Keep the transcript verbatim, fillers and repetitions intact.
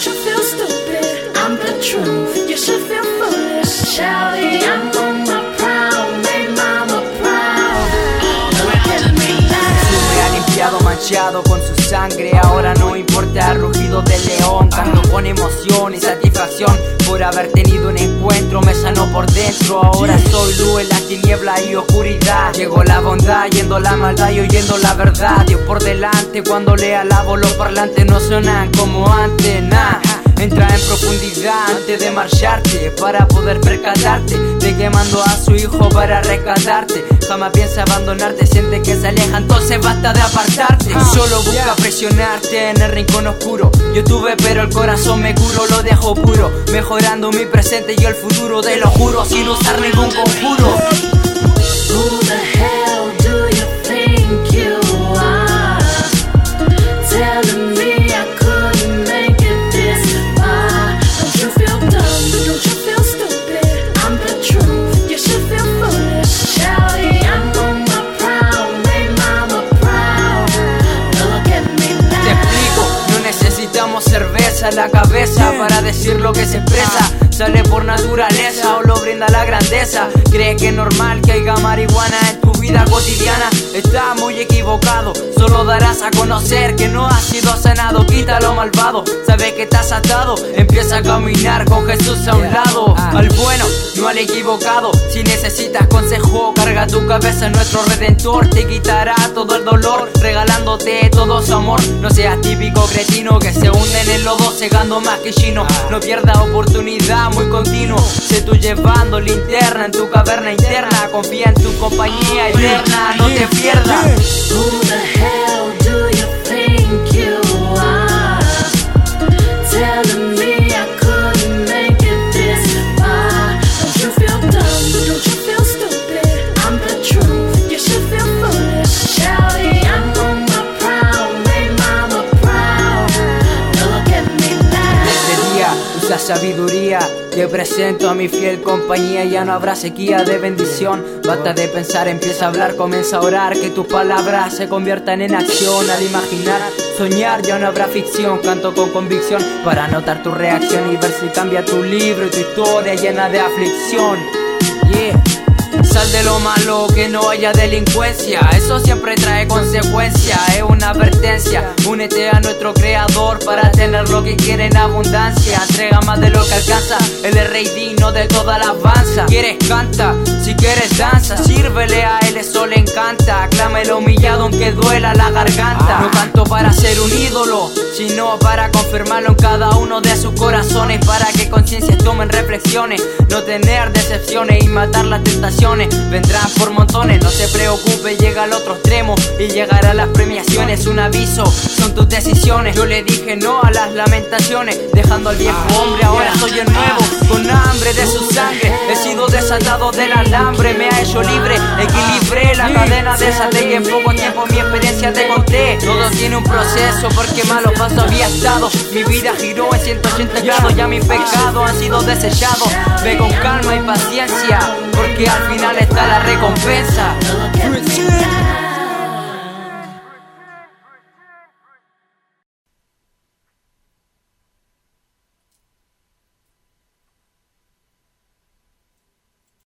Don't you feel stupid? I'm the truth. You should feel foolish. Shouty, I'm on my proud. Make mama proud. Look at me now. Me ha limpiado manchado con su sangre. Ahora no importa el rugido del león. Canto con emoción y satisfacción por haber tenido un encuentro. Me sanó por dentro. Ahora soy luz en la tiniebla y oscuridad. Llegó la bondad yendo la maldad y oyendo la verdad. Dios por delante cuando le alabo. Los parlantes no suenan como antes, nah. Entra en profundidad antes de marcharte, para poder percatarte de que mandó a su hijo para rescatarte. Jamás piensa abandonarte, siente que se aleja, entonces basta de apartarte. Solo busca presionarte en el rincón oscuro. Yo tuve pero el corazón me curó, lo dejo puro, mejorando mi presente y el futuro, te lo juro, sin usar ningún conjuro. Who the hell do you think you are? Telling me I couldn't make it this far. Don't you feel dumb? Don't you feel stupid? I'm the truth. You should feel foolish. Shouty, I'm on my proud. Make mama proud. Look at me now. Te explico, no necesitamos cerveza en la cabeza para decir lo que se expresa. Sale por naturaleza o lo brinda la grandeza. Cree que es normal que haya marihuana en tu vida cotidiana. Está muy equivocado, solo darás a conocer que no has sido sanado. Quita lo malvado, sabes que estás atado. Empieza a caminar con Jesús a un lado. Al bueno, no al equivocado. Si necesitas consejo, carga tu cabeza. Nuestro Redentor te quitará todo el dolor, regalándote todo su amor. No seas típico cretino que se hunde en el lodo, cegando más que chino. No pierdas oportunidad, muy continuo. Sé tú llevando linterna en tu caverna interna. Confía en tu compañía eterna, no te pierdas. Who the hell do you think you are? Telling me I couldn't make it this far. Don't you feel dumb? Don't you feel stupid? I'm the truth. You should feel foolish. Shouty, I'm on my proud. Make mama proud. Look at me now. Este día usa sabiduría. Te presento a mi fiel compañía. Ya no habrá sequía de bendición. Basta de pensar, empieza a hablar, comienza a orar. Que tus palabras se conviertan en acción. Al imaginar, soñar, ya no habrá ficción. Canto con convicción para notar tu reacción y ver si cambia tu libro y tu historia llena de aflicción. Yeah. Sal de lo malo, que no haya delincuencia. Eso siempre trae consecuencias, es una advertencia. Únete a nuestro creador para tener lo que quiere en abundancia. Entrega más de lo que alcanza, él es rey digno de toda alabanza. Quieres canta, si quieres danza, sírvele a él, eso le encanta. Aclama el humillado aunque duela la garganta. No canto para ser un ídolo, sino para confirmarlo en cada uno de sus corazones. Para que conciencias tomen reflexiones, no tener decepciones y matar las tentaciones. Vendrán por montones, no se preocupe, llega al otro extremo y llegará las premiaciones. Un aviso, son tus decisiones. Yo le dije no a las lamentaciones, dejando al viejo hombre, ahora soy el nuevo, con hambre de su sangre. He sido desatado del alambre, me ha hecho libre, equilibré la cadena, desaté y en poco tiempo mi experiencia te conté. Todo tiene un proceso porque malos pasos había estado. Mi vida giró en ciento ochenta grados, ya mis pecados han sido desechados. Ve con calma y paciencia, porque al final está la recompensa. Look at me now.